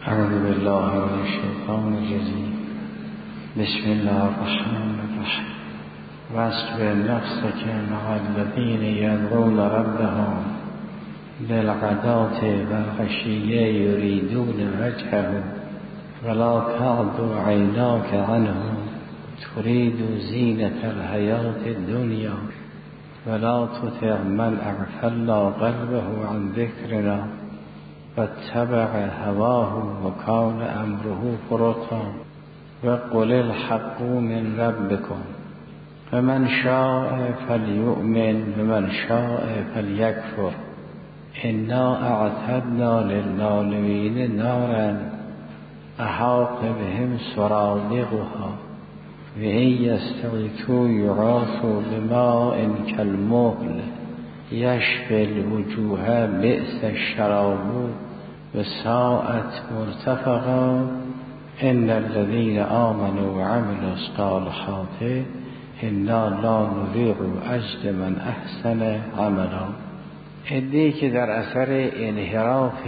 اعوذ بالله من الشیطان الرجیم. بسم الله الرحمن الرحیم. واصبر نفسك مع الذين يدعون ربهم بالغداة والعشي يريدون وجهه ولا تعد عیناک عنهم تريد زینة الحیاة الدنیا ولا تطع من اغفلنا قلبه عن ذکرنا واتبع هواه وكان امره فرطا وقل الحق من ربكم فمن شاء فليؤمن ومن شاء فليكفر انا اعتدنا للظالمين نارا احاط بهم سرادقها وإن يستغيثوا يغاثوا بماء كالمهل يشفي الوجوه بئس الشراب وساءت مرتفقا إن الذين آمنوا وعملوا الصالحات إنا لا نضيع أجر من أحسن عملا. عده‌ای که در اثر انحراف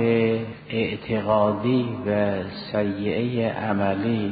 اعتقادی و سیئه عملی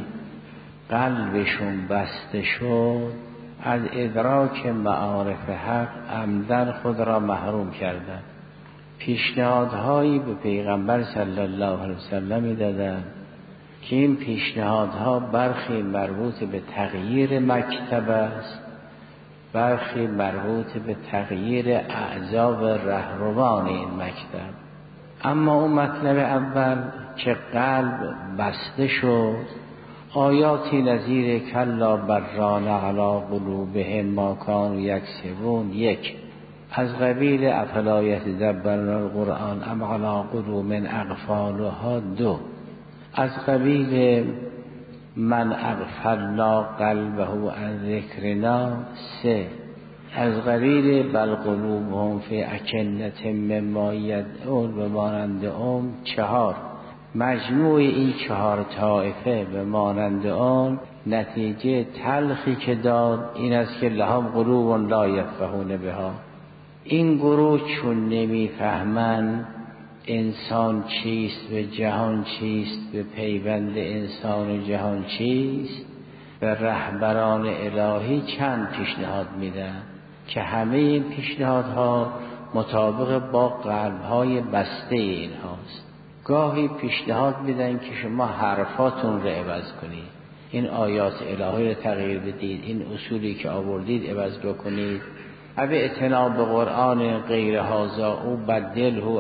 قلبشون بسته شد، از ادراک معارف حق عمدن خود را محروم کردند. پیشنهادهایی به پیغمبر صلی الله علیه وسلم دادند که این پیشنهادها برخی مربوط به تغییر مکتب است، برخی مربوط به تغییر اعضا و رهروان این مکتب. اما اون مطلب اول که قلب بسته شد، آیاتی نظیر کلا بران علی قلوبهم ما کانوا یکسبون، یک از قبیل افلا یتدبرون القرآن ام علی قلوب اقفالها، دو از قبیل من اغفلنا قلبه عن ذکرنا، سه از قبیل بل قلوبهم فی اکنة مما یدعون و مانند چهار. مجموع این چهار طایفه به مانند آن نتیجه تلخی که داد این است که لهم قلوب لا یفقهون بها. این گروه چون نمیفهمند انسان چیست و جهان چیست و پیوند انسان و جهان چیست، و رهبران الهی چند پیشنهاد میدن که همه این پیشنهادها مطابق با قلبهای بسته این هاست. گاهی پیشنهاد میدن که شما حرفاتون رو عوض کنید، این آیات الهی رو تغییر بدید، این اصولی که آوردید عوض بکنید، او اعتناب به قرآن غیر هذا او بدله، او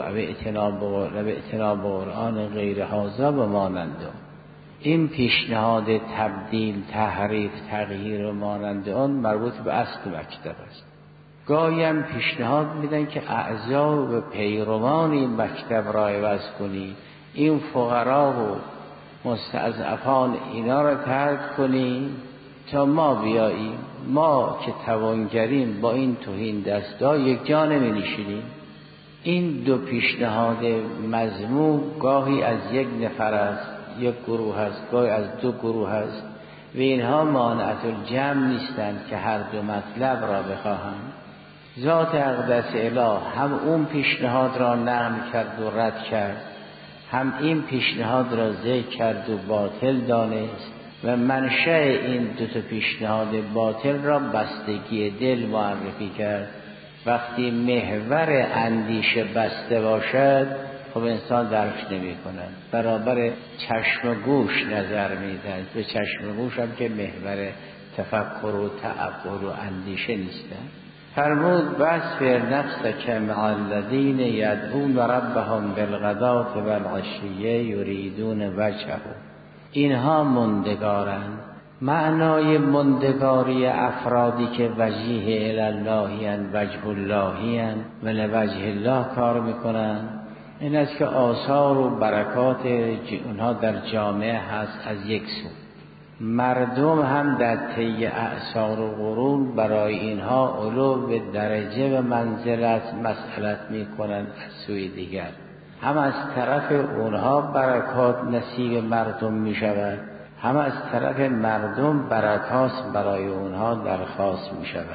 اعتناب به قرآن غیر هذا به مانند. این پیشنهاد تبدیل، تحریف، تغییر و مانند آن مربوط به اصل مکتب است. گاهی هم پیشنهاد میدن که اعضا و پیروان این مکتب را عوض کنی، این فقرا و مستضعفان اینا را ترک کنی تا ما بیاییم. ما که توانگریم با این توهین دستا یک جا نمی نشینیم. این دو پیشنهاد مذموم گاهی از یک نفر است، یک گروه است، گاهی از دو گروه است و اینها مانعت الجمع نیستند که هر دو مطلب را بخواهند. ذات اقدس اله هم اون پیشنهاد را نقل کرد و رد کرد، هم این پیشنهاد را ذکر کرد و باطل دانست و منشأ این دو تا پیشنهاد باطل را بستگی دل معرفی کرد. وقتی محور اندیشه بسته باشد خب انسان درک نمی کند، برابر چشم و گوش نظر میدهد، به چشم و گوش هم که محور تفکر و تعقل و اندیشه نیستند. فرمود واصبر نفسک مع الذین یدعون ربهم بالغداة والعشی یریدون وجهه. اینها مندگارند. معنای مندگاری افرادی که وجیه الله اند، وجه الله اند و لوجه الله کار میکنند این است که آثار و برکات اونها در جامعه هست. از یک سو مردم هم در طی اعصار و قرون برای اینها علو به درجه و منزلت مسئلت می کنند. از سوی دیگر هم از طرف اونها برکات نصیب مردم می شود، هم از طرف مردم برکات برای اونها درخواست می شود.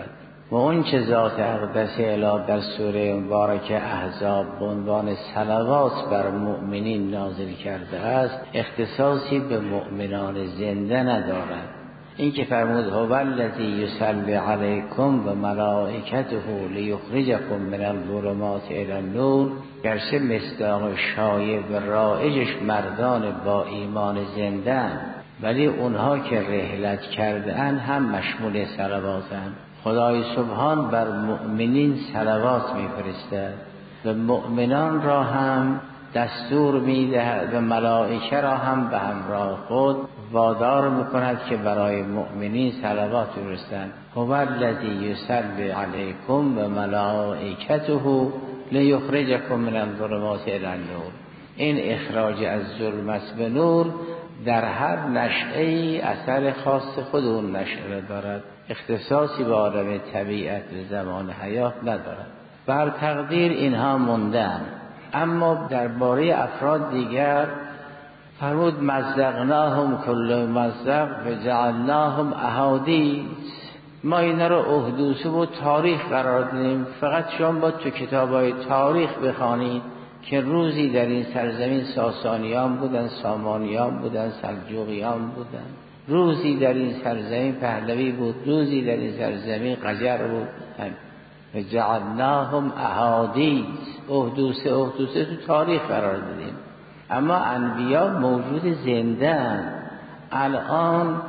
و اون چه ذات اقدس اله در سوره مبارکه احزاب به عنوان صلوات بر مؤمنین نازل کرده است اختصاصی به مؤمنان زنده ندارد. این که فرمود هو الذی یصلی علیکم و ملائکته لیخرجکم من الظلمات الی النور، گرچه مصداق شایع و رایجش مردان با ایمان زنده، ولی اونها که رحلت کرده اند هم مشمول صلواتند. خدای سبحان بر مؤمنین صلوات میفرستد و مؤمنان را هم دستور میدهد و ملائکه را هم به همراه خود وادار میکند که برای مؤمنین صلوات بفرستند. هو الذی یصلی علیکم و ملائکته لیخرجکم من الظلمات الی النور. این اخراج از ظلمت به نور در هر نشأه‌ای اثر خاص خود اون نشأه دارد، اختصاصی به عالم طبیعت و زمان حیات ندارد. بر تقدیر اینها موندن. اما درباره افراد دیگر فرمود مزقناهم کل مزق و جعلناهم احادیث. ما اینا رو احدوثه و تاریخ قرار دادیم. فقط شما با تو کتابای تاریخ بخوانید که روزی در این سرزمین ساسانیان بودن، سامانیان بودن، سلجوقیان بودن، روزی در این سرزمین پهلوی بود، روزی در این سرزمین قجر بود. و جعلناهم احادیث، احدوثه تو تاریخ قرار دادیم. اما انبیا موجود زنده اند. الان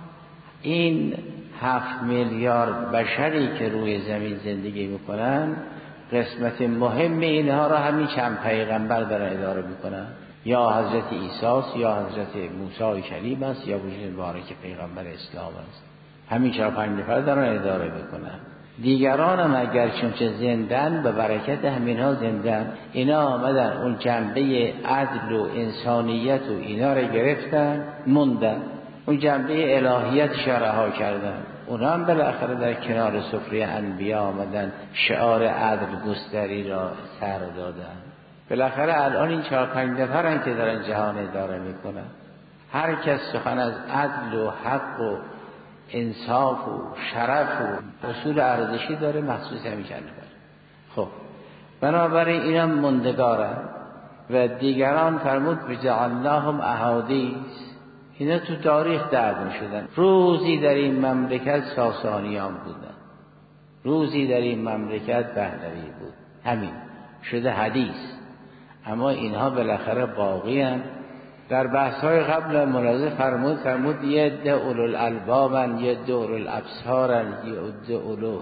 این 7 میلیارد بشری که روی زمین زندگی میکنن، قسمت مهم اینها را همین چند پیغمبر دارن اداره میکنن. یا حضرت عیسی یا حضرت موسی کلیم است یا وجود مبارک پیغمبر اسلام است. همین 4-5 نفر دارن اداره میکنن. دیگران هم اگر چونچه زندن به برکت همینها زندن. اینا آمدن اون جنبه عدل و انسانیت و اینا را گرفتن موندن، اون جنبه الهیت شرها کردن. اونا هم بالاخره در کنار سفره انبیا آمدن شعار عدل گستری را سر دادن. بالاخره الان این 4-5 نفرن که دارن جهان اداره میکنن. هر کس سخن از عدل و حق و انصاف و شرف و اصول ارزشی داره، مخصوص همین چند نفر. خب بنابراین اینم موندگارن. و دیگران فرمود بجعلناهم احادیث، اینا تو تاریخ درد شدن. روزی در این مملکت ساسانیان بودن، روزی در این مملکت پهلوی بود، همین شده حدیث. اما اینها بالاخره باقی هم. در بحث‌های قبل مناظره فرمود یه عده اولوالالبابن، یه عده اولوالابصارن، یه عده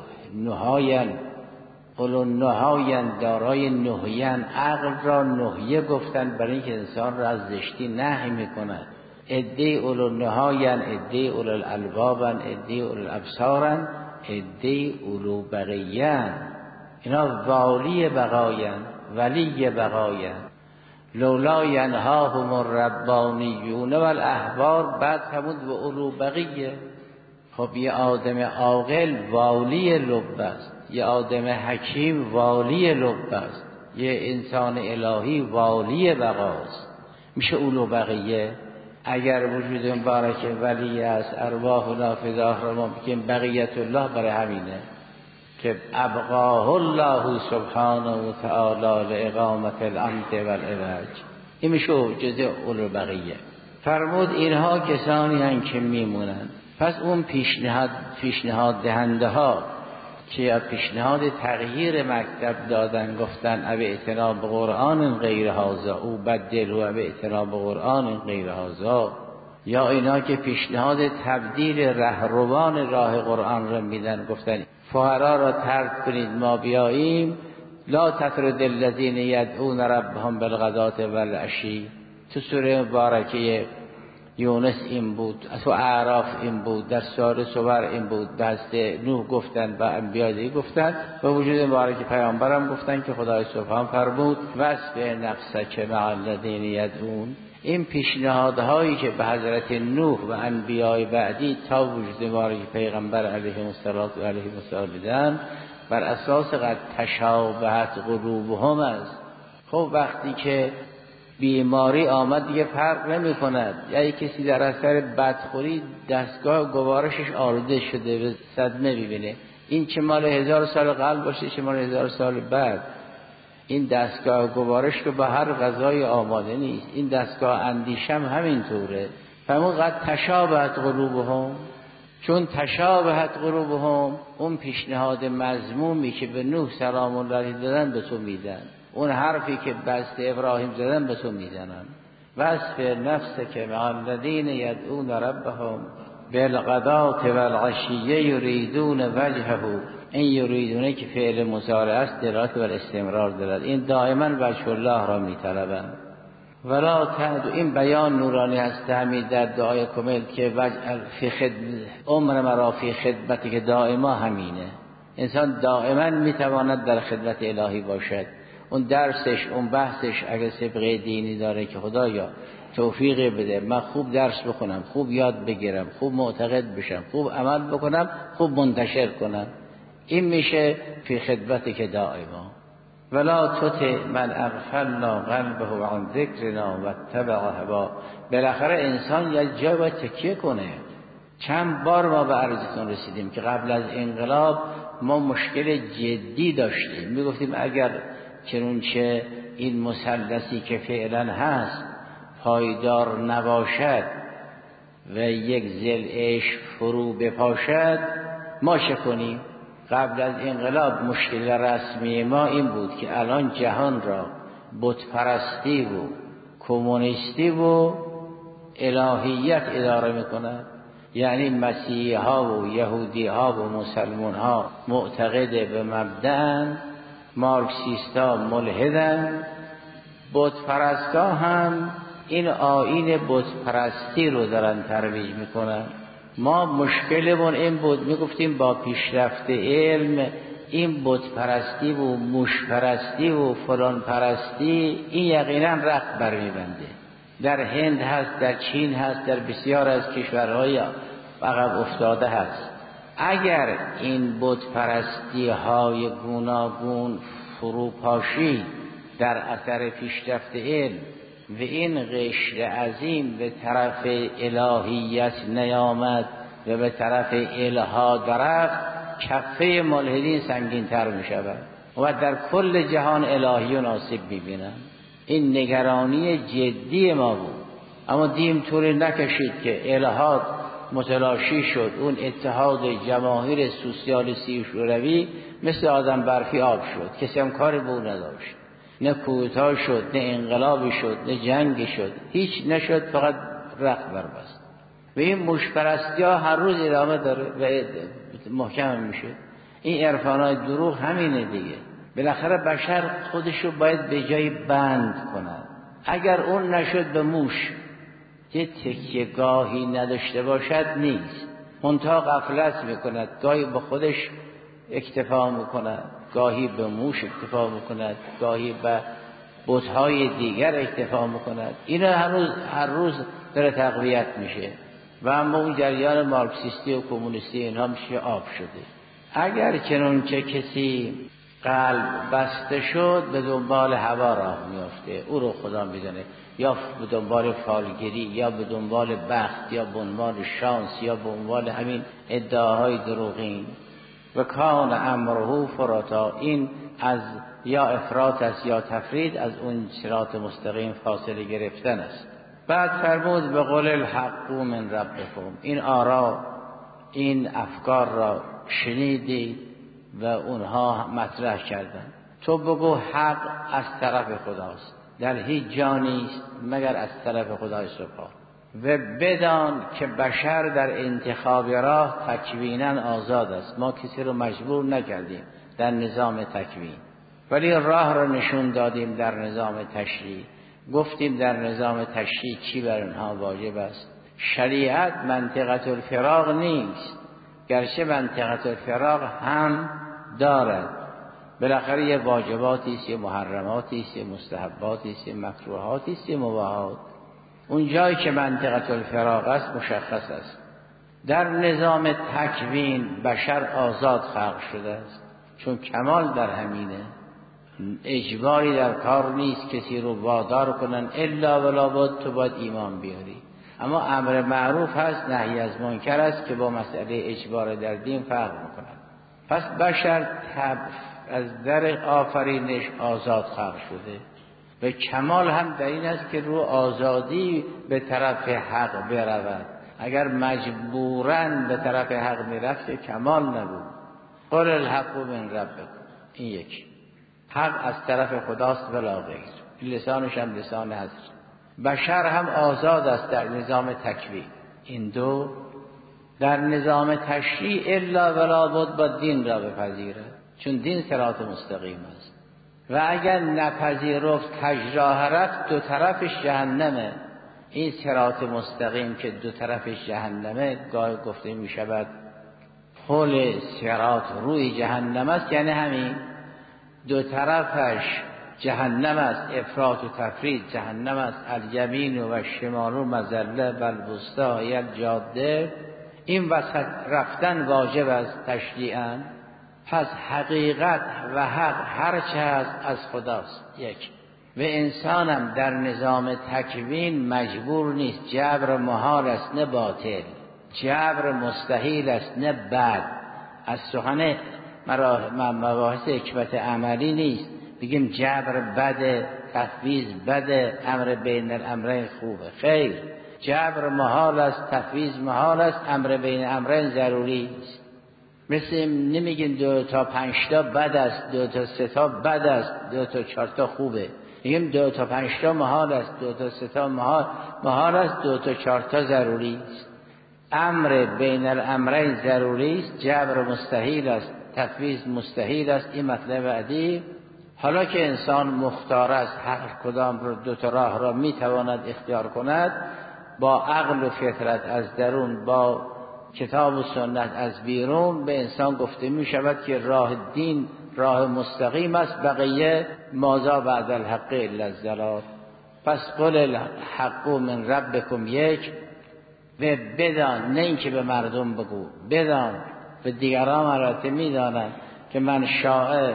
اولوالنهاین، دارای نهیان. عقل را نهیه گفتن برای اینکه انسان را از زشتی نهی میکند. عده اولوالنهاین، عده اولوالالبابن، عده اولوالابصارن، عده اولوبقیان. اینا والی بقاین، ولی بقاین. لولا ینهاهم الربانیون والاحبار. بعد فرمود و اولو بقیه. خب یه آدم عاقل والی لب است، یه آدم حکیم والی لب است، یه انسان الهی والی بقاست. میشه اولو بقیه. اگر وجود مبارک ولی است، ارواحنا فداه را ما بگیم بقیت الله، برای همینه که ابقاه الله سبحانه و تعالی لاقامت الامد والعوج. این میشه جزء اولو بقیه. فرمود اینها کسانی هستند که میمونن. پس اون پیشنهاد دهنده ها که پیشنهاد تغییر مکتب دادن، گفتن اب اعتنا به قرآن غیر هذا او بدل و اب اعتنا به قرآن غیر هذا، یا اینا که پیشنهاد تبدیل رهروان راه قرآن را میدن، گفتن فقرا را طرد کنید ما بیاییم. لا تطرد الذین یدعون ربهم بالغداة والعشی. تو سوره مبارکه یونس این بود، تو اعراف این بود، در سوره صور این بود، دست نوح گفتن و انبیاء دیگه گفتن و وجود مبارک پیامبرم گفتن که خدای سبحان فرمود واسبح نفسک مع الذین یدعون. این پیشنهادهایی که به حضرت نوح و انبیاء بعدی تا وجود مبارک پیغمبر علیه الصلوات و علیه السلام دیدن، بر اساس قد تشابهت قلوبهم است. خب وقتی که بیماری آمد دیگه فرق نمی کند. یا کسی در اثر بدخوری دستگاه گوارشش آلوده شده به صدمه ببینه، این چه مال 1000 سال قبل باشه چه مال 1000 سال بعد. این دستگاه گوارش که با هر غذای آماده نیست. این دستگاه اندیشم همینطوره. فمون قد تشابهت قلوبهم، چون تشابهت قلوبهم، اون پیشنهاد مذمومی که به نوح سلام الله علیه دادن به تو میدن، اون حرفی که بست ابراهیم زدن به تو میزنن. وصف نفس که مع الذین یدعون ربهم بالغداة والعشی یریدون وجهه. این یریدونه که فعل مضارع است دلالت بر استمرار دارد. این دائما وجه الله را میطلبند. ولا تعد، این بیان نورانی هست همین در دعای کمیل که فی عمر مرا فی خدمتی، که دائما همینه. انسان دائما میتواند در خدمت الهی باشد. اون درسش اون بحثش اگه سابقه دینی داره که خدایا توفیق بده من خوب درس بخونم، خوب یاد بگیرم، خوب معتقد بشم، خوب عمل بکنم، خوب منتشر کنم، این میشه فی خدمتی که دائما. ولا تطع من اغفلنا قلبه عن ذکرنا واتبع هوا. بالاخره انسان یک جای باید تکیه کنه. چند بار ما به عرضتون رسیدیم که قبل از انقلاب ما مشکل جدی داشتیم. میگفتیم اگر چنانچه این مثلثی که فعلا هست پایدار نباشد و یک ضلعش فرو بپاشد ما چه کنیم؟ قبل از انقلاب مشکل رسمی ما این بود که الان جهان را بت پرستی و کمونیستی و الهیت اداره میکند. یعنی مسیحی ها و یهودی ها و مسلمان ها معتقد به مبدأ، مارکسیستا ملحدن، بت پرستا هم این آیین بت پرستی رو دارن ترویج میکنن. ما مشکلمون این بود، میگفتیم با پیشرفت علم این بت پرستی و موش پرستی و فلان پرستی این یقینا رخت برمیبنده. در هند هست، در چین هست، در بسیار از کشورهای عقب افتاده هست. اگر این بت پرستی های گوناگون فروپاشی در اثر پیشرفت علم و این قشر عظیم به طرف الهیت نیامد و به طرف الحاد رفت، کفه ملحدین سنگین تر می شود و در کل جهان الهیون آسیب می بینند. این نگرانی جدی ما بود، اما دیم طوری نکشید که الحاد متلاشی شد. اون اتحاد جماهیر سوسیالیستی شوروی مثل آدم برفی آب شد، کسی هم کاری به اون نداشت. نه کودتا شد، نه انقلابی شد، نه جنگی شد، هیچ نشد، فقط رخت بربست. و این مشپرستی ها هر روز ادامه داره و محکم میشه. این عرفانای دروغ همینه دیگه. بالاخره بشر خودشو باید به جای بند کند. اگر اون نشد به موش که تکیه‌گاهی نداشته باشد نیست. منتها غفلت میکند، گاهی به خودش اکتفا میکند، گاهی به موش اکتفا میکند، گاهی به بت‌های دیگر اکتفا میکند. اینا هر روز داره تقویت میشه و اما اون جریان مارکسیستی و کمونیستی اینها میشه آب شده. اگر چنانچه کسی قلب بسته شد به دنبال هوا راه میافته، او رو خدا میدونه، یا به دنبال فالگیری، یا به دنبال بخت، یا به دنبال شانس، یا به دنبال همین ادعاهای دروغین. و کان امره فراتا، این از یا افراط است یا تفرید از اون صراط مستقیم فاصله گرفتن است. بعد فرمود به قول الحق من ربکم، این آرا این افکار را شنیدید و اونها مطرح کردن. تو بگو حق از طرف خداست، در هیچ جا نیست مگر از طرف خدای سبحان. و بدان که بشر در انتخاب راه تکوینا آزاد است. ما کسی رو مجبور نکردیم در نظام تکوین، ولی راه رو نشون دادیم در نظام تشریع. گفتیم در نظام تشریع چی بر اونها واجب است. شریعت منطقه الفراغ نیست، گرچه منطقه الفراغ هم دارد. بالاخره یه واجباتی است، یه محرماتی است، یه مستحباتی است، یه مکروهاتی است، یه مباحات. اون جایی که منطقه الفراغ است مشخص است. در نظام تکوین بشر آزاد خلق شده است، چون کمال در همینه. اجباری در کار نیست کسی رو وادار کنن الا ولا بد تو باید ایمان بیاری. اما امر معروف هست، نهی از منکر است که با مسئله اجبار در دین فرق میکنن. پس بشر از در آفرینش آزاد خلق شده. به کمال هم در این است که رو آزادی به طرف حق برود. اگر مجبوراً به طرف حق میرفت که کمال نبود. قل الحق من ربکم، این یکی. حق از طرف خداست ولا غیر. لسانش هم لسان حضر. بشر هم آزاد است در نظام تکوین. این دو. در نظام تشریع الا ولا بد با دین را بپذیرد، چون دین صراط مستقیم است و اگر نپذیرفت کجراه رفت دو طرفش جهنمه. این صراط مستقیم که دو طرفش جهنمه گاهی گفته می شود پل صراط روی جهنم است، یعنی همین دو طرفش جهنم است. افراط و تفرید جهنم است. الیمین و شمال و مزله و الوسطی هی الجاده. این وسط رفتن واجب است تشریعاً. پس حقیقت و حق هرچه هست از خداست. یک. و انسانم در نظام تکوین مجبور نیست. جبر محال است نه باطل، جبر مستحیل است نه بد. از سخن مباحث حکمت عملی نیست بگیم جبر بده، تفویض بده، امر بین الامرین خوبه. خیر، جبر محال است، تفویض محال است، امر بین امرین ضروری است. مثل نمیگین 2 تا 5 تا بد است، 2 تا 3 تا بد است، 2 تا 4 تا خوبه. میگیم 2 تا 5 تا محال است، 2 تا 3 تا محال است، 2 تا 4 تا ضروری است. امر بین الامرین ضروری است، جبر مستحیل است، تفویض مستحیل است. این مطلب بعدی. حالا که انسان مختار است، هر کدام رو 2 تا راه را میتواند اختیار کند، با عقل و فطرت از درون، با کتاب و سنت از بیرون، به انسان گفته می شود که راه دین راه مستقیم است، بقیه ماذا بعد الحق الا الضلال. پس قل الحق من ربکم یک. و بدان، نه اینکه به مردم بگو، بدان به دیگران البته میدانند که من شاء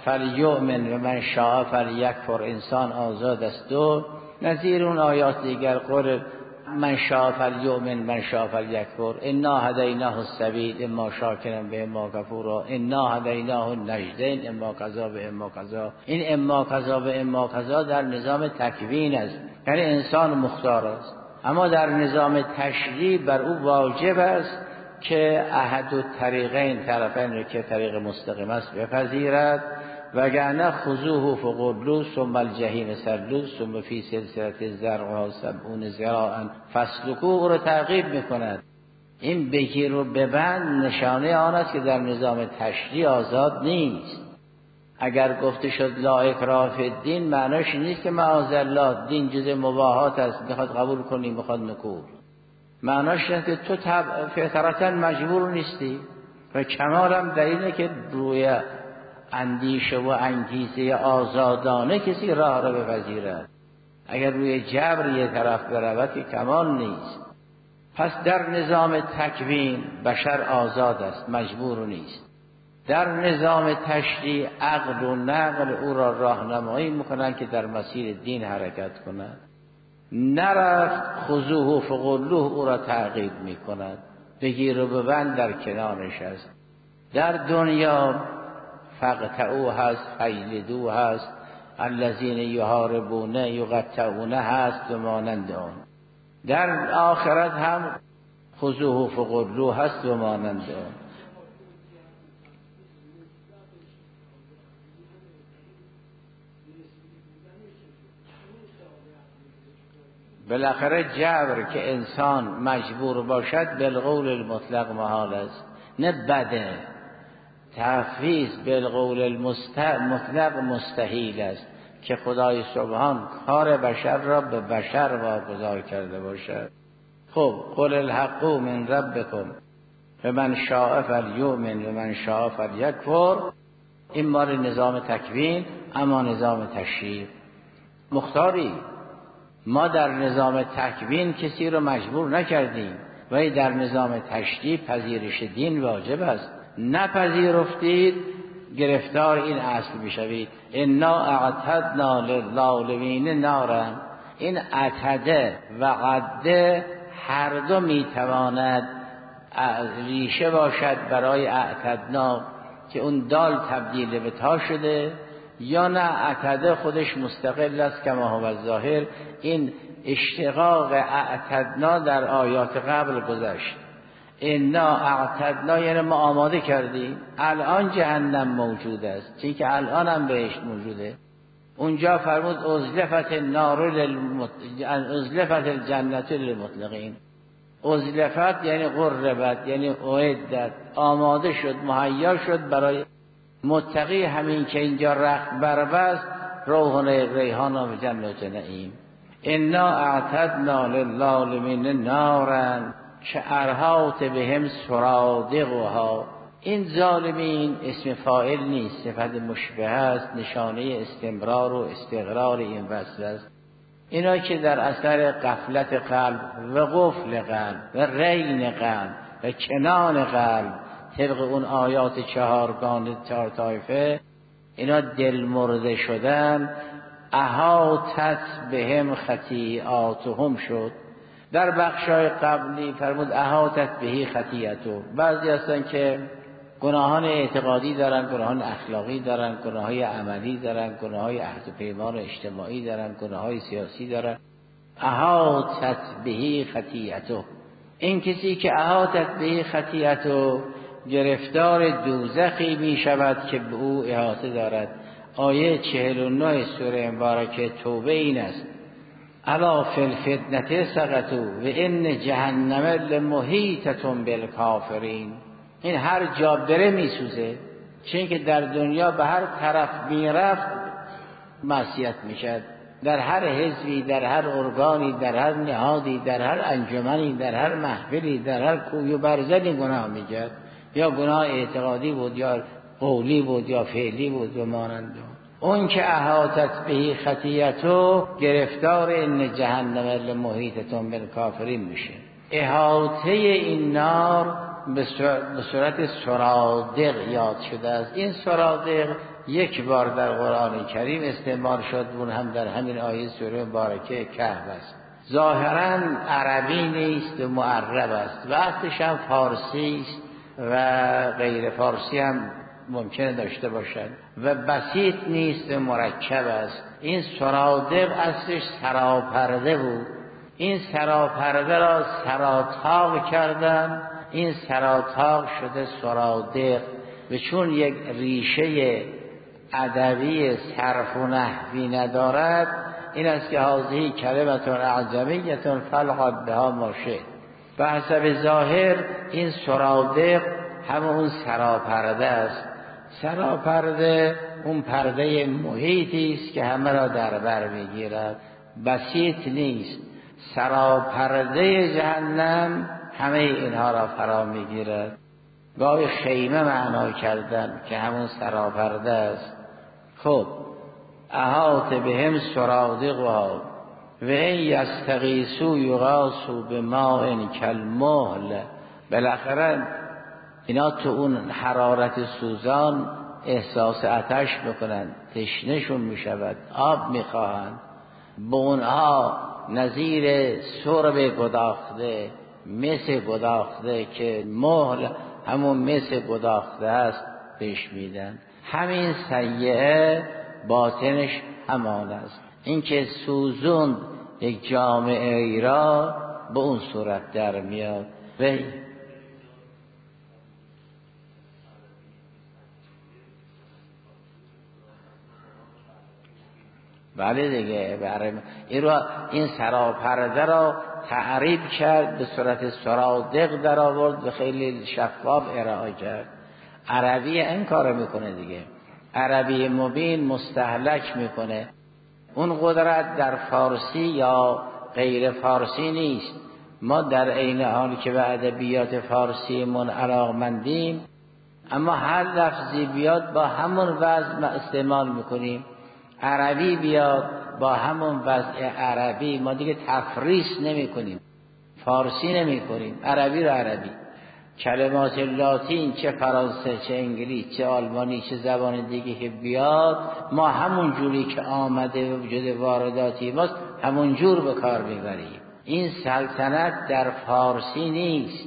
فلیؤمن و من شاء فلیکفر. انسان آزاد است. دو نظیر اون آیات دیگر قل من شاء فلیؤمن من شاء فلیکفر. انا هدیناه السبیل اما شاکرا و اما کفورا انا هدیناه النجدین اما کذا و اما کذا. این اما کذا و اما کذا در نظام تکوین است، یعنی انسان مختار است. اما در نظام تشریع بر او واجب است که احد الطریقین، طرفین که طریق مستقیم است بپذیرد. وگرنه خذوه فغلوه ثم الجحیم صلوه ثم فی سلسله ذرعها 70 ذراعا فاسلکوه. او را تعقیب میکند. این بگیر و ببند نشانه آن است که در نظام تشریع آزاد نیست. اگر گفته شد لا اکراه فی الدین، معناش نیست که معاذالله دین جز مباحات است، میخواد قبول کنی میخواد نکوه. معناش اینه که تو فطرتا مجبور نیستی. و کمالم در اینه که روی اندیشه و انگیزه آزادانه کسی راه را بپذیرد. اگر روی جبر یه طرف برود که کمال نیست. پس در نظام تکوین بشر آزاد است، مجبور نیست. در نظام تشریع عقل و نقل او را راهنمایی میکنند که در مسیر دین حرکت کند. نرفت خذوه فغلوه، او را تعقیب میکند. بگیر و ببند در کنارش است. در دنیا فقطعو هست، فیلدو هست، الذین یحاربون یقطعون هست و مانند آن. در آخرت هم خذوه فغلوه هست و مانند آن. بالاخره جبر که انسان مجبور باشد بالقول المطلق محال است، نه بده. تفویض بالقول المطلق مستحیل است که خدای سبحان کار بشر را به بشر واگذار کرده باشد. خب قل الحق من ربکم و من شاء فلیؤمن و من شاء فلیکفر. این مال نظام تکوین. اما نظام تشریع مختاری. ما در نظام تکوین کسی رو مجبور نکردیم، ولی در نظام تشریع پذیرش دین واجب است. نپذیرفتید گرفتار این اصل میشوید. انا اعتدنا للظالمین نارا. این اعتده و عده هر دو میتواند ریشه باشد برای اعتدنا. که اون دال تبدیل به تا شده، یا نه اعتد خودش مستقل است کما هو الظاهر. این اشتقاق اعتدنا در آیات قبل گذشت. انا اعتدنا یعنی ما آماده کردیم. الان جهنم موجود است، چون که الان هم بهشت موجوده. اونجا فرمود ازلفت النار ازلفت الجنت للمتقین. ازلفت یعنی قربت، یعنی اعدت، آماده شد، مهیا شد برای متقی. همین که اینجا رخت بربست، روح ریحان و جنت نعیم. انا اعتدنا للظالمین نارا که ارهات بهم سرادقها. این ظالمین اسم فاعل نیست، صفت مشبه است، نشانه استمرار و استقرار این وصف است. اینا که در اثر غفلت قلب و قفل قلب و رین قلب و کنان قلب طبق اون آیات چهارگان چهار طایفه اینا دل مرده شدن، احاطت بهم خطیئاتهم شد. در بخشای قبلی فرمود احاطت بهی خطیئتو. بعضی هستن که گناهان اعتقادی دارن، گناهان اخلاقی دارن، گناههای عملی دارن، گناههای عهد و پیمان اجتماعی دارن، گناههای سیاسی دارن. احاطت بهی خطیئتو. این کسی که احاطت بهی خطیئتو گرفتار دوزخی می شود که به او احاطه دارد. آیه 49 سوره مبارکه توبه این است: الا فی الفتنة سقطوا و ان جهنم لمحیطة بالکافرین. این هر جا بره میسوزه، چون که در دنیا به هر طرف میرفت معصیت میشد. در هر حزبی، در هر ارگانی، در هر نهادی، در هر انجمنی، در هر محفلی، در هر کوی و برزنی گناه میکرد. یا گناه اعتقادی بود، یا قولی بود، یا فعلی بود و مانند اون که احاطت بهی خطیئتو گرفتار ان جهنم لمحیطة بالکافرین میشه. احاطه این نار به صورت سرادق یاد شده است. این سرادق یک بار در قرآن کریم استعمال شد، اون هم در همین آیه سوره مبارکه کهف است. ظاهرا عربی نیست و معرب است و اصلش هم فارسی است و غیر فارسی هم ممکنه داشته باشد و بسیط نیست و مرکب است. این سرادق اصلش سراپرده بود. این سراپرده را سراتاق کردن، این سراتاق شده سرادق. و چون یک ریشه ادبی صرف و نحوی ندارد، این است که هذه کلمة اعجمیة فالغت بها ما شئت. به حسب ظاهر این سرادق همون سراپرده است. سراپرده اون پرده محیطی است که همه را در بر میگیرد، بسیط نیست. سراپرده جهنم همه اینها را فرا میگیرد. گاهی خیمه معنا کردن که همون سراپرده است. خب احاط بهم سرادقها و این یستغیثوا یغاثوا بماء کالمهل. بالاخره اینا تو اون حرارت سوزان احساس آتش میکنن، تشنهشون میشود، آب میخواهند. به اونها نظیر سرب گداخته، مس گداخته که مهل همون مس گداخته است بهش میدن. همین سیئه باطنش همان است. این که سوزون یک جامعه ای را به اون صورت در میاد. بله دیگه، این سراپرده را تعریب کرد، به صورت سرادق در آورد و خیلی شفاف ارائه کرد. عربی این کار میکنه دیگه، عربی مبین مستهلک میکنه. اون قدرت در فارسی یا غیر فارسی نیست. ما در عین حالی که به ادبیات فارسی من علاقمندیم، اما هر لفظی بیاد با همون وزن استعمال میکنیم. عربی بیاد با همون وضع عربی، ما دیگه تفریس نمی کنیم، فارسی نمی کنیم، عربی رو عربی. کلمات لاتین چه فرانسه چه انگلیس چه آلمانی چه زبان دیگه که بیاد، ما همون جوری که آمده و وجود وارداتی ماست همون جور به کار میبریم. این سلطنت در فارسی نیست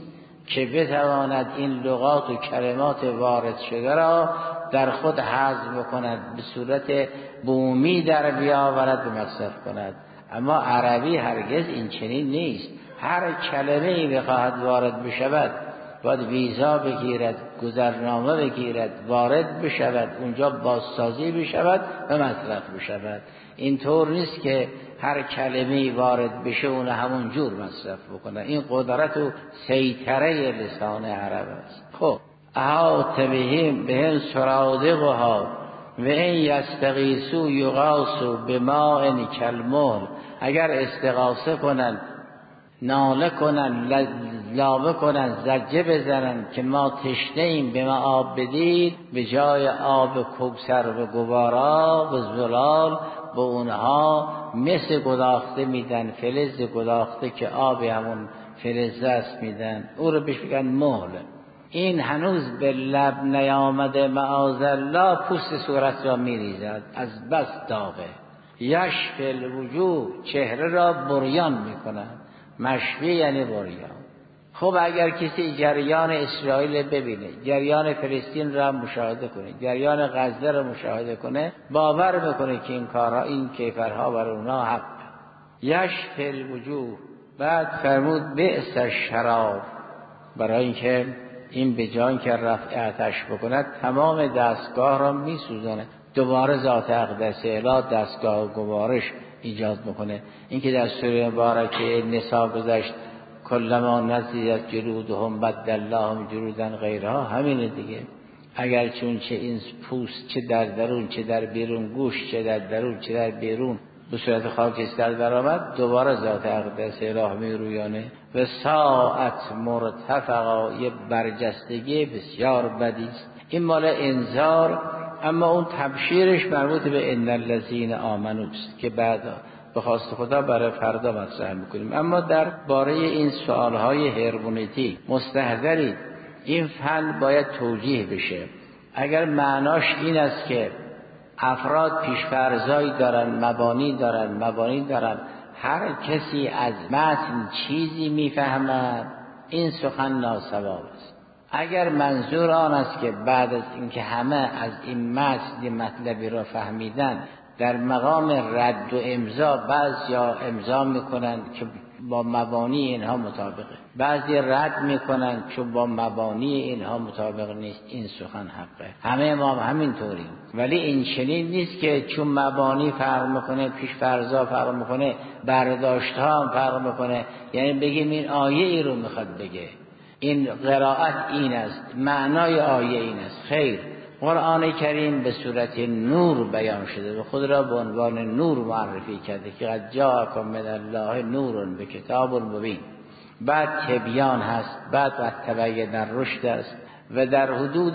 که بتواند این لغات و کلمات وارد شده را در خود حذف بکند، به صورت بومی در بیاورد و مصرف کند. اما عربی هرگز این چنین نیست. هر کلمه‌ای بخواهد وارد بشود باید ویزا بگیرد، گذرنامه بگیرد، وارد بشود، اونجا بازسازی بشود و مصرف بشود. اینطور نیست که هر کلمه‌ای وارد بشه اون همون جور مصرف بکنه. این قدرت و سیطره لسان عرب است. خب احاط بهم سرادقها و این یستغیثوا یغاثوا بماء کالمهل. اگر استغاثه کنن، ناله کنن، لابه کنن، زجه بزنن که ما تشنه ایم به ما آب بدید، به جای آب کوثر و گوارا و زلال به اونها مثل گداخته میدن، فلز گداخته که آب همون فلز است میدن، او رو بهش میگن مهل. این هنوز به لب نیامده معاذالله پوست صورت را میریزد از بس داغه. یشفی الوجوه، چهره را بریان میکند. مشفی یعنی بریان. خب اگر کسی جریان اسرائیل ببینه، جریان فلسطین را مشاهده کنه، جریان غزه را مشاهده کنه، باور میکنه که این کارها، این کیفرها برای اونا حق. یشفی الوجوه. بعد فرمود بئس الشراب، برای اینکه این به جای که رفع آتش بکند تمام دستگاه را میسوزانه. دوباره ذات اقدس اله دستگاه گوارش ایجاد میکنه. این که در سوره مبارکه نساء گذشت کلما نضجت جلودهم بدلناهم جلودا غیرها، همینه دیگه. اگر چون چه این پوست چه در درون چه در بیرون، گوشت چه در درون چه در بیرون به صورت خاکستر برآمد، دوباره ذات اقدس اله میرویانه. و ساعت مرتفقا، یه برجستگی بسیار بدی است. این مال انذار، اما اون تبشیرش مربوط به ان الذین آمنوا است که بعد به خواست خدا برای فردا مطرح میکنیم. اما در باره این سوالهای هرمونتیک مستحضرید، این فن باید توجیه بشه. اگر معناش این است که افراد پیشفرضایی دارن، مبانی دارن، هر کسی از متن چیزی میفهمد، این سخن ناسواب است. اگر منظور آن است که بعد از اینکه همه از این متن مطلبی را فهمیدن، در مقام رد و امضا بعضیا امضا میکنن که با مبانی اینها مطابقه، بعضی رد میکنن چون با مبانی اینها مطابق نیست، این سخن حقه. همه ما همینطوریم. ولی این چنین نیست که چون مبانی فرق میکنه، پیش فرضا فرق میکنه، برداشت ها هم فرق میکنه، یعنی بگیم این آیه ای رو میخواد بگه، این قرائت این است، معنای آیه این است. خیر، قرآن کریم به صورت نور بیان شده و خود را به عنوان نور معرفی کرده که قد جاءکم من الله نور به کتاب مبین. بعد تبیان هست، بعد تبین الرشد است و در حدود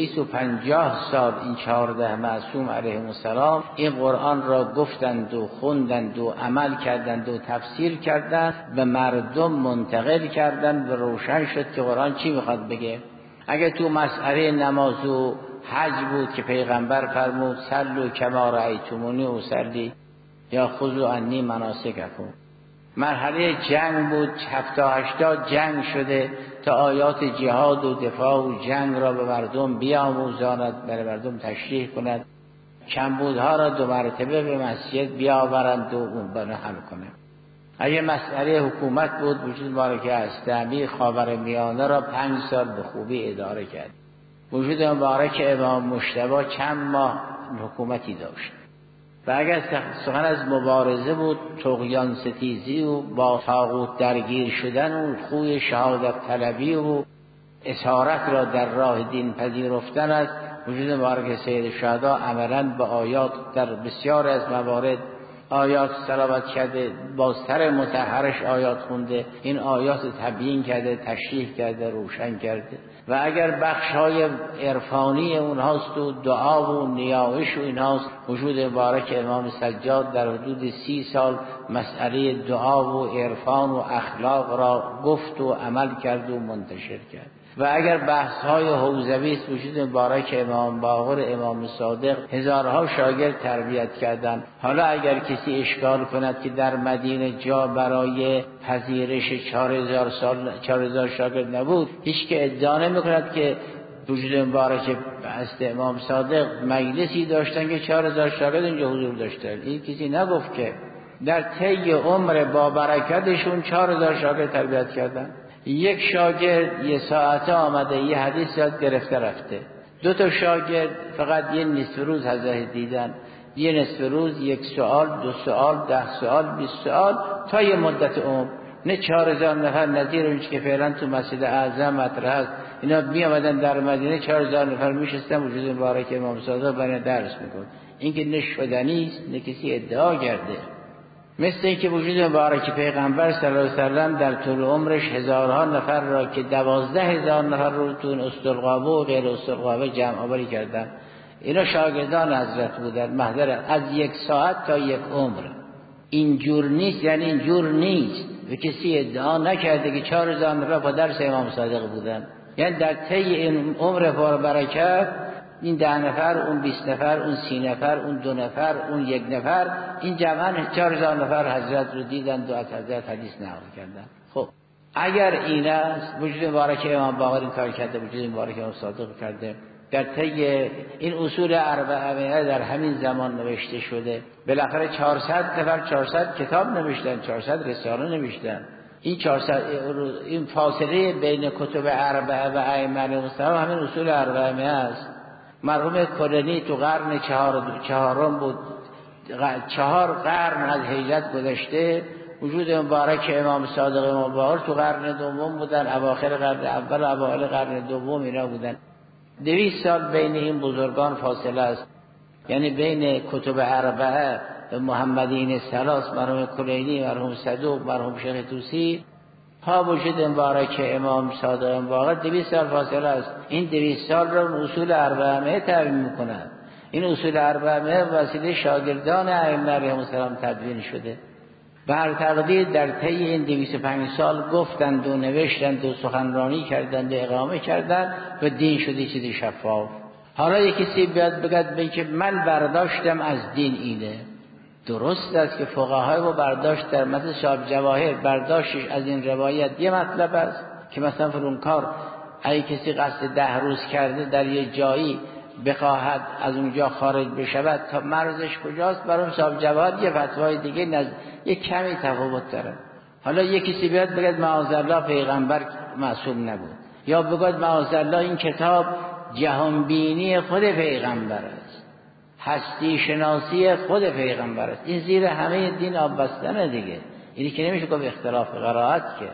250 سال این 14 معصوم علیهم السلام این قرآن را گفتند و خوندند و عمل کردند و تفسیر کردند و مردم منتقل کردند و روشن شد که قرآن چی میخواد بگه. اگه تو مسئله نماز و حج بود که پیغمبر فرمود صلوا کما رأیتمونی اصلی یا خذوا عنی مناسککم. مرحله جنگ بود، 70-80 جنگ شده تا آیات جهاد و دفاع و جنگ را به مردم بیاموزاند، برای مردم تشریح کند، کمبودها را 2 مرتبه به مسجد بیاورند و اون بنا حل کنند. اگه مسئله حکومت بود، وجود مبارکه اسلامی خاورمیانه را 5 سال به خوبی اداره کرد. وجود مبارک امام مجتبی چند ماه حکومتی داشت. و اگر سخن از مبارزه بود، طغیان ستیزی و با طاغوت درگیر شدن و خوی شهادت طلبی و اسارت را در راه دین پذیرفتن است. وجود مبارک سید شهدا عملاً به آیات در بسیار از موارد آیات تلاوت کرده، بازتر مطهرش آیات خونده، این آیات تبیین کرده، تشریح کرده، روشن کرده. و اگر بخش‌های عرفانی اونهاست و دعا و نیایش و اینهاست، وجود مبارک امام سجاد در حدود 30 سال مسئله دعا و عرفان و اخلاق را گفت و عمل کرد و منتشر کرد. و اگر بحث های حوزوی است، وجود مبارک امام باقر، امام صادق هزارها شاگرد تربیت کردند. حالا اگر کسی اشکال کند که در مدینه جا برای پذیرش 4000 شاگرد نبود، هیچ که ادعا نمی‌کند که وجود مبارک است امام صادق مجلسی داشتن که 4000 شاگرد اینجا حضور داشتن. این کسی نگفت که در طی عمر با برکتشون 4000 شاگرد تربیت کردن. یک شاگرد یه ساعته آمده یه حدیث یاد گرفته رفته. 2 شاگرد فقط یه نصف روز حضرت دیدن، یه نصف روز، 1 سوال، 2 سوال، 10 سوال، 20 سوال تا یه مدت عمر. نه 4000 نفر نظیر اونچه که فعلا تو مسجد اعظم مطرح است. اینا می آمدن در مدینه 4000 نفر میشستن وجود مبارک امام صادق برای درس میکرد. این که نشدنی است، نه کسی ادعا کرده. مثل این که وجود مبارک پیغمبر صلی الله علیه و سلم در طول عمرش هزارها نفر را که 12000 نفر رو تو اسطلقابه و غیر اسطلقابه جمع آوری کردن. اینا شاگردان حضرت بودن، محضر از 1 ساعت تا 1 عمر. اینجور نیست، یعنی اینجور نیست و کسی ادعا نکرده که 4000 نفر با درس امام صادق بودن. یعنی در طی این عمر برکت این 10 نفر، اون 20 نفر، اون 30 نفر، اون 2 نفر، اون 1 نفر، این جمعاً 4000 نفر حضرت رو دیدن و از حضرت حدیث نقل کردن. خب اگر این است، وجود مبارک امام باقر این کار کرده، وجود مبارک امام صادق کرده. در طی این اصول اربعه در همین زمان نوشته شده. بالاخره 400 نفر 400 کتاب نوشتن، 400 رساله نوشتن. این 400 این فاصله بین کتب اربعه و ائمه علیهم السلام همین اصول اربعه است. مرحوم کلینی تو قرن چهارم بود، 4 قرن از هجرت گذشته. وجود مبارک امام صادق امام باقر تو قرن دوم بودن، اواخر قرن اول و اوایل قرن دوم اینا بودن. 200 سال بین این بزرگان فاصله است. یعنی بین کتب اربعه و محمدین ثلاث، مرحوم کلینی، مرحوم صدوق، مرحوم شیخ طوسی، تا وجود مبارک امام صادق امام باقر 200 سال فاصله است. این 200 سال رو اصول اربعه تدوین میکنند. این اصول اربعه وسیله شاگردان ائمه علیهم السلام تدوین شده. بر تقدیر در طی این 205 سال گفتند و نوشتند و سخنرانی کردند و اقامه کردند و دین شده چیزی شفاف. حالا یکی کسی بیاد بگه که من برداشتم از دین اینه. درست است که فقهای و برداشت در مثل شاب جواهر برداشتش از این روایت یه مطلب است که مثلا فرون کار اگه کسی قصد 10 روز کرده در یه جایی بخواهد از اونجا خارج بشود تا مرزش کجاست، برای شاب جواهر یه فتوای دیگه یه کمی تفاوت داره. حالا یه کسی بیاد بگه معاذالله پیغمبر معصوم نبود، یا بگه معاذالله این کتاب جهانبینی خود پیغمبر است، هستی شناسی خود پیغمبر است. این زیر همه دین آب بستنه دیگه. اینی که نمیشه گفت اختلاف قرائت که.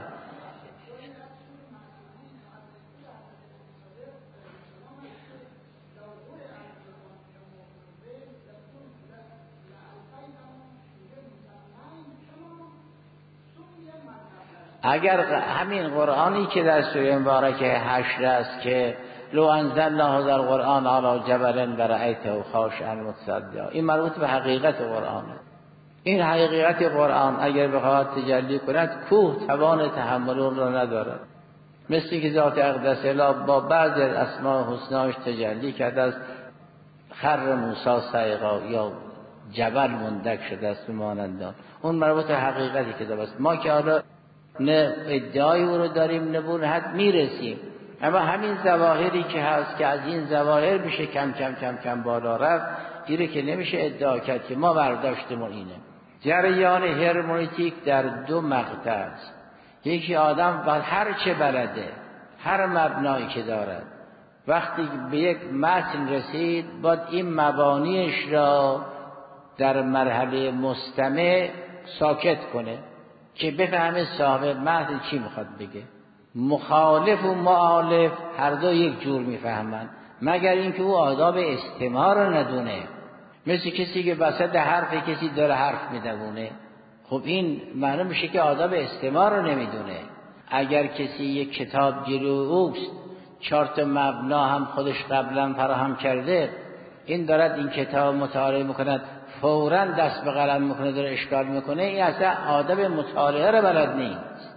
اگر همین قرآنی که در سوره مبارکه 8 است که لو انزلنا هذا القرآن علی جبل لرأیته خاشعا متصدعا، این مربوط به حقیقت قرآنه. این حقیقت قرآن اگر بخواهد تجلی کند کوه توان تحمل را ندارد. مثل که ذات اقدس اله با بعض اسماء حسناش تجلی کرده است، خر موسی صعقا یا جبل مندک شده است مانندان. اون مربوط به حقیقتی که داره است. ما که حالا نه ادعای او رو داریم نه به حد میرسیم، اما همین ظواهری که هست که از این ظواهر میشه کم کم کم کم بالا رفت، دیره که نمیشه ادعا کرد که ما برداشتمون اینه. جریان هرمونیتیک در 2 مقطع است. یکی آدم و هر چه بلده، هر مبنایی که دارد، وقتی به یک متن رسید باید این مبانیش را در مرحله مستمع ساکت کنه که بفهمه صاحب متن چی میخواد بگه. مخالف و مؤالف هر دو یک جور میفهمن، مگر اینکه او آداب استماع رو ندونه. مثل کسی که وسط حرف کسی داره حرف میدونه، خب این معنی میشه که آداب استماع رو نمیدونه. اگر کسی یک کتاب جلو اوست، 4 مبنا هم خودش قبلا فراهم کرده، این دارد این کتاب مطالعه میکند، فوراً دست به قلم میکنه، داره اشکال میکنه، این اصلا آداب مطالعه رو بلد نیست.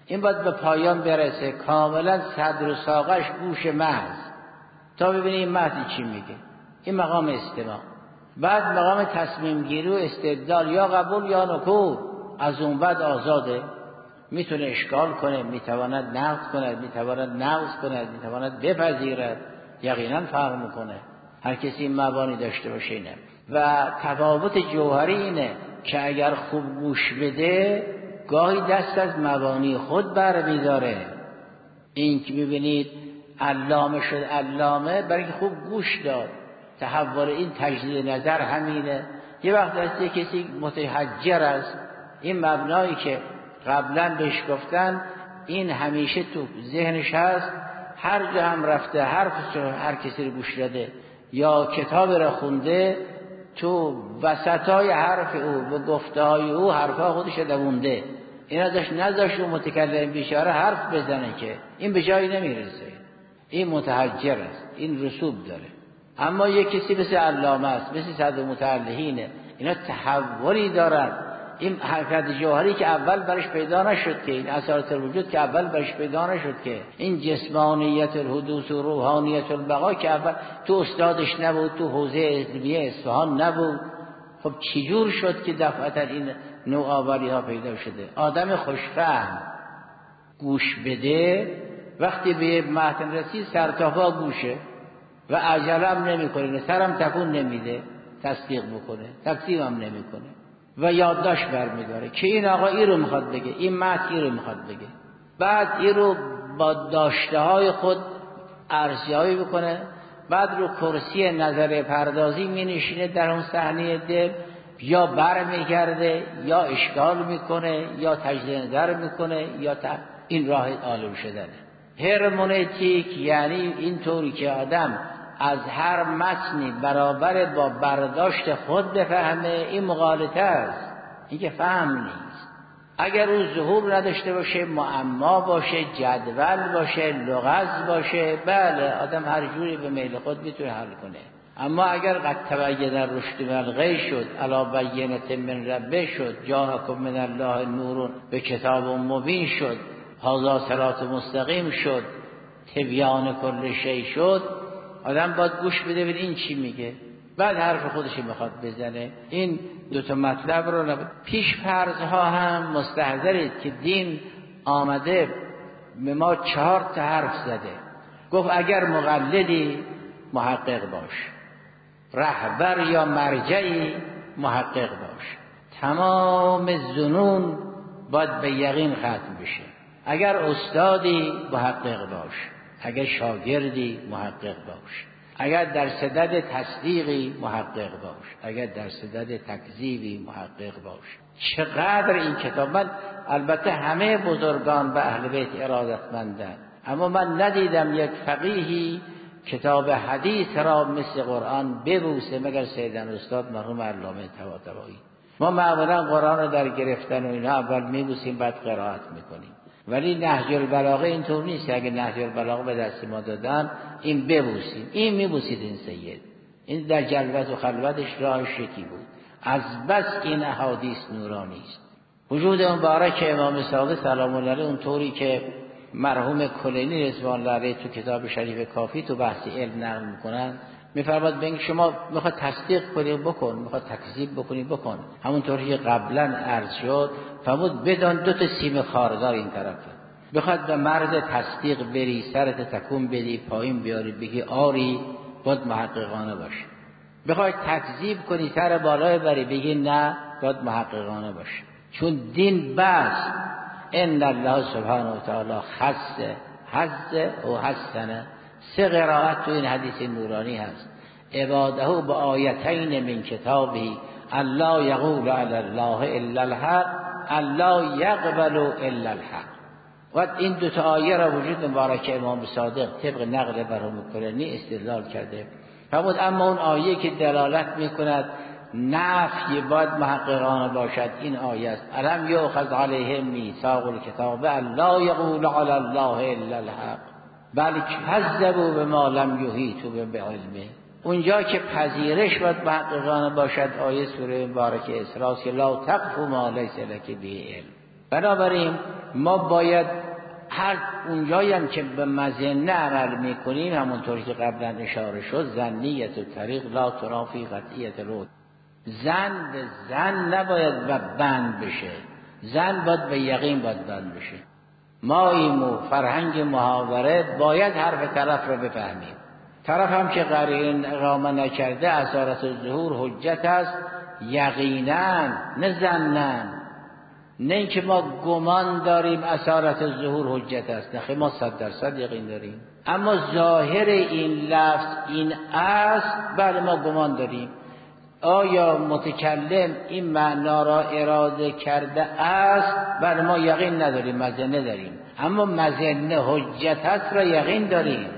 این باید به پایان برسه، کاملا صدر و ساقش گوش محض، تا ببینی این متن چی میگه. این مقام استماع. بعد مقام تصمیم گیری و استدلال، یا قبول یا نکول. از اون بعد آزاده، میتونه اشکال کنه، میتواند نقد کند، میتواند نقض کند، میتواند بپذیرد، یقینا فرق میکنه. هر کسی این مبانی داشته باشه اینه. و تفاوت جوهری اینه که اگر خوب گوش بده گاهی دست از مبانی خود برمیداره. این که میبینید علامه شد علامه برای اینکه خوب گوش داد. تحول این تجدید نظر همینه. یه وقت هست کسی متحجر است، این مبنایی که قبلا بهش گفتن این همیشه تو ذهنش هست، هر جا هم رفته هر کسی رو گوش داده یا کتاب را خونده، تو وسطای حرف او و گفته های او حرفا خودش دوونده. این ازش نذاشت و متکلم بیچاره حرف بزنه که این به جایی نمیرسه. این متحجر است، این رسوب داره. اما یک کسی مثل علامه است، مثل صدر متعلهینه، اینا تحولی دارن. این حرکت جوهری که اول برش پیدا نشد، که این اثرات الوجود که اول برش پیدا نشد، که این جسمانیت الحدوث و روحانیت البقا که اول تو استادش نبود، تو حوزه علمیه اصفهان نبود، خب چجور شد که دفعتا این نوآوری ها پیدا شده؟ آدم خوشفهم گوش بده، وقتی به متن رسید سرتاپا گوشه و عجلم نمیکنه، سرم تکون نمیده تصدیق بکنه، تکذیب هم نمیکنه و یادداشت برمیداره که این آقا این رو میخواد بگه، این متن این رو میخواد بگه. بعد این رو با داشته های خود ارزیابی بکنه، بعد رو کرسی نظر پردازی مینشینه در اون صحنه دل، یا برمیگرده یا اشکال میکنه یا تجدید نظر میکنه یا این راه عالم شدنه. هرمونتیک یعنی اینطوری که آدم از هر متنی برابر با برداشت خود بفهمه. این مغالطه است، این که فهم نیست. اگر او ظهور نداشته باشه، معما باشه، جدول باشه، لغز باشه، بله آدم هر جوری به میل خود میتونه حل کنه. اما اگر قد تبین الرشد من الغی شد، الی بینة من ربه شد، جاءکم من الله نور به کتاب مبین شد، هذا صراط مستقیم شد، تبیان کل شیء شد، آدم باید گوش بده ببین این چی میگه، بعد حرف خودش میخواد بزنه. این دوتا مطلب رو پیش فرضها هم مستحضرید که دین آمده به ما 4 تا حرف زده. گفت اگر مقلدی محقق باش، رهبر یا مرجعی محقق باش، تمام ظنون باید به یقین ختم بشه. اگر استادی محقق باش، اگر شاگردی محقق باش، اگر در صدد تصدیقی محقق باش، اگر در صدد تکذیبی محقق باش. چقدر این کتاب، من البته همه بزرگان به اهل بیت ارادتمندند، اما من ندیدم یک فقیهی کتاب حدیث را مثل قرآن ببوسه مگر سیدن استاد مرحوم علامه طباطبایی. ما معمولا قرآن رو در گرفتن و اینا اول میبوسیم بعد قرائت میکنیم، ولی نهج البلاغه اینطور نیست. اگه نهج البلاغه به دست ما دادن این ببوسیم، این میبوسید این سید. این در جلوت و خلوتش راه شکی بود، از بس این احادیث نورانی است. وجود مبارک امام صادق سلام الله علیه اونطوری که مرحوم کلینی رضوان الله علیه تو کتاب شریف کافی تو بحث علم نقل میکنن، میفرماد ببین شما میخواد تصدیق کنی بکن، میخواد تکذیب بکنی بکن. همونطوری که قبلا عرض شد فرمود بدان 2 تا سیم خاردار این طرفه. بخواد به مرز تصدیق بری، سرت تکون بدی، پایین بیاری بگی آری، باید محققانه باشه. بخواد تکذیب کنی، سر بالای بری بگی نه، باید محققانه باشه. چون دین بس ان الله سبحانه و تعالی حز و حسنه. 3 قرائت تو این حدیث نورانی هست. عباده با آیتین من کتابی الله یقول علی الله الا الحق، الله یقبل الا الحق. و این 2 تا آیه را وجود مبارک امام صادق طبق نقل مرحوم کلینی استدلال کرده. فرمود اما اون آیه که دلالت میکند نفی باید محققانه باشد، این آیه است: الم یؤخذ علیهم میثاق الکتاب الله یقول علی الله الا الحق بل کذبوا بما لم یحیطوا بعلمه. اونجا که پذیرش باید محققانه باشد، آیه سوره مبارکه اسراء که لا تقف ما لیس لک به علم. بنابراین ما باید هر اونجایی هم که به مظنه عمل میکنیم، همونطور که قبلا اشاره شد، ظنیت و طریق لا ترافی قطعیت رود، زن به زن نباید بند بشه، زن باید به یقین باید بند بشه. ما این فرهنگ محاوره باید حرف طرف رو بفهمیم. طرف هم که قرینه اقامه نکرده اثارت ظهور حجت است یقینا، نه ظنا، نه اینکه ما گمان داریم اثارت ظهور حجت است، نه ما 100% یقین داریم. اما ظاهر این لفظ این است، بله ما گمان داریم. آیا متکلم این معنا را اراده کرده است؟ بله ما یقین نداریم، مظنه داریم. اما مظنه حجت است را یقین داریم.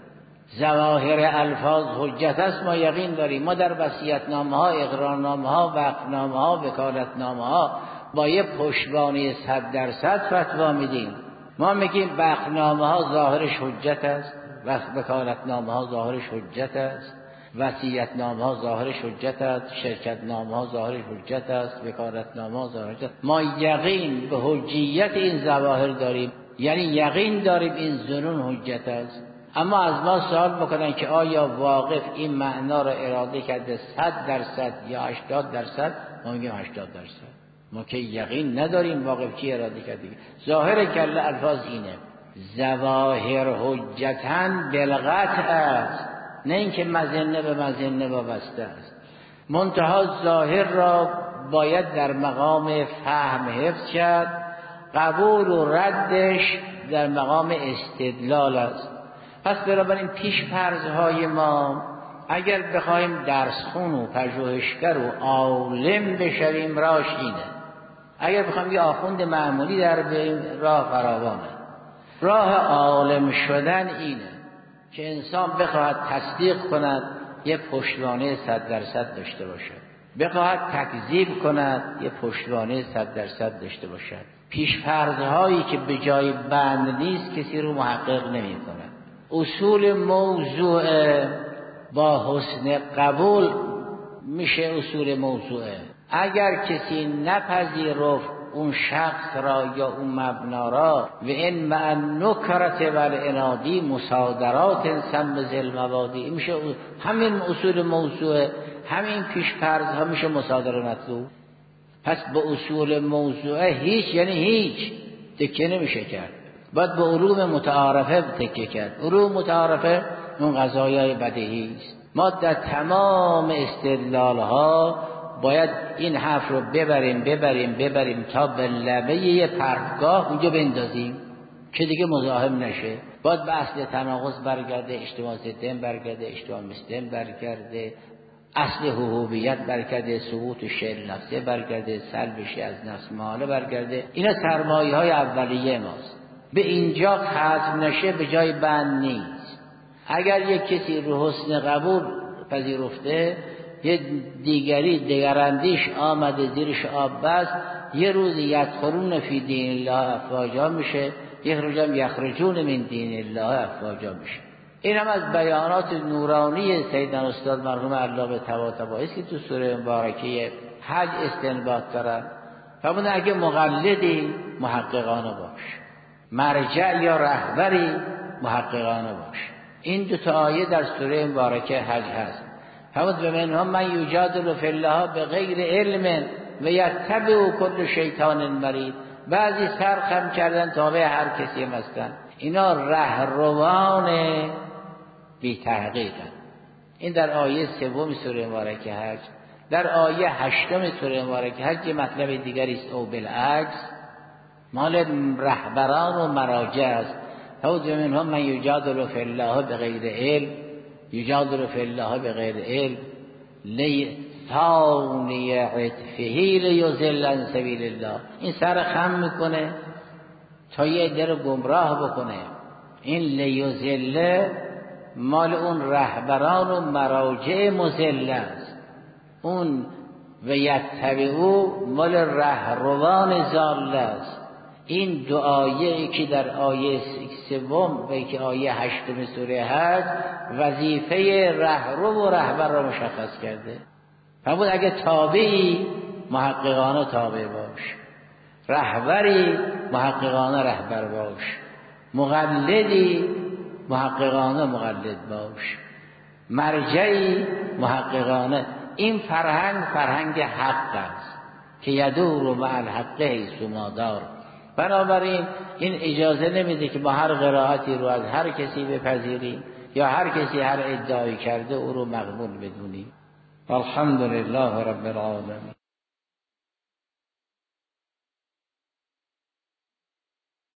ظواهر الفاظ حجت است، ما یقین داریم. ما در وصیت‌نامه ها، اقرارنامه ها، وقفنامه ها، وکالتنامه ها با یه پشتوانه 100% فتوا میدیم. ما میگیم وقفنامه ها ظاهرش حجت است، وکالتنامه ها ظاهرش حجت است، وصیت‌نامه ها ظاهرش حجت است، شرکت‌نامه ها ظاهرش حجت است، وکالت‌نامه ها ظاهرش حجت است. ما یقین به حجیت این ظواهر داریم، یعنی یقین داریم این ظنون حجت است. اما از ما سوال بکنن که آیا واقف این معنا را اراده کرده 100% یا 80%؟ ما میگیم 80%. ما که یقین نداریم واقف چی اراده کرده. ظاهر کل الفاظ اینه، ظواهر حجتاً بالقطع است، نه اینکه مظنه به مظنه وابسته است. منتها ظاهر را باید در مقام فهم حفظ کرد، قبول و ردش در مقام استدلال است. پس بنابراین پیش فرضهای ما اگر بخوایم درسخون و پژوهشگر و عالم بشویم راهش اینه. اگر بخوایم یه آخوند معمولی در بریم راه فراوانه. راه عالم شدن اینه که انسان بخواهد تصدیق کند یه پشتوانه 100% داشته باشد، بخواهد تکذیب کند یه پشتوانه 100% داشته باشد. پیش فرضهایی که به جای بند نیست کسی رو محقق نمی کند. اصول موضوع با حسن قبول میشه اصول موضوعه. اگر کسی نپذیرفت اون شخص را یا اون مبنا را، و این مع نکرت و الانادی مصادرات سم ذل مبادی، میشه همین اصول موضوع، همین پیش فرض ها میشه مصادره مطلوب. پس به اصول موضوع هیچ، یعنی هیچ تکیه نمیشه کرد، باید به علوم متعارفه تکیه کرد. علوم متعارفه اون قضایای بدیهی است. ما در تمام استدلال ها باید این حرف رو ببریم تا به لبه یه پرتگاه اونجا بندازیم که دیگه مزاحم نشه. باید به اصل تناقض برگرده، اجتماع ضدن برگرده، اجتماع مثلن برگرده، اصل حبوبیت برگرده، ثبوت شعر نفسه برگرده، سلبشی از نفس ماله برگرده. اینا سرمایه های اولیه ماست. به اینجا ختم نشه به جای بند نیست. اگر یک کسی رو حسن قبول پذیرفته، یه دیگراندیش آمده زیرش آب بست، یه روز یدخلون فی دین الله افواجا میشه، یک روزم یخرجون من دین الله افواجا میشه. این هم از بیانات نورانی سیدنا استاد مرحوم علامه طباطبایی است که تو سوره مبارکه حج استنباط دارن. فرمودن اگه مقلدی محققانه باش، مرجع یا رهبری محققانه باش. این دو تا آیه در سوره مبارکه حج هست. فرمود و منهم من یجادل فی الله بغیر علم و یتبع کل شیطان مرید. بعضی سرخم کردن تابع هر کسی هستن. اینا رهروان بی تحقیقن. این در آیه 3 سوره مبارکه حج. در آیه 8 سوره مبارکه حج مطلب دیگری است، او بالعکس مال رهبران و مراجع است. فرمود و منهم من یجادل فی الله بغیر علم، یجادل فی الله بغیر علم ثانی عطفه لیضل عن سبیل الله. این سر خم میکنه تا یه در گمراه بکنه. این لیضل مال اون رهبران و مراجع مضل است. اون و یتبعو مال رهروان ضال است. این دو آیه که در آیه 3 و که آیه 8 سوره حج وظیفه رهرو و رهبر را مشخص کرده. فرمود اگه تابعی محققانه تابع باش، رهبری محققانه رهبر باش، مقلدی محققانه مقلد باش، مرجعی محققانه. این فرهنگ حق است که یدور مع الحق حیث ما دار. بنابراین این اجازه نمیده که با هر قرائتی رو از هر کسی بپذیریم یا هر کسی هر ادعایی کرده او رو مقبول بدونیم. الحمدلله رب العالمین.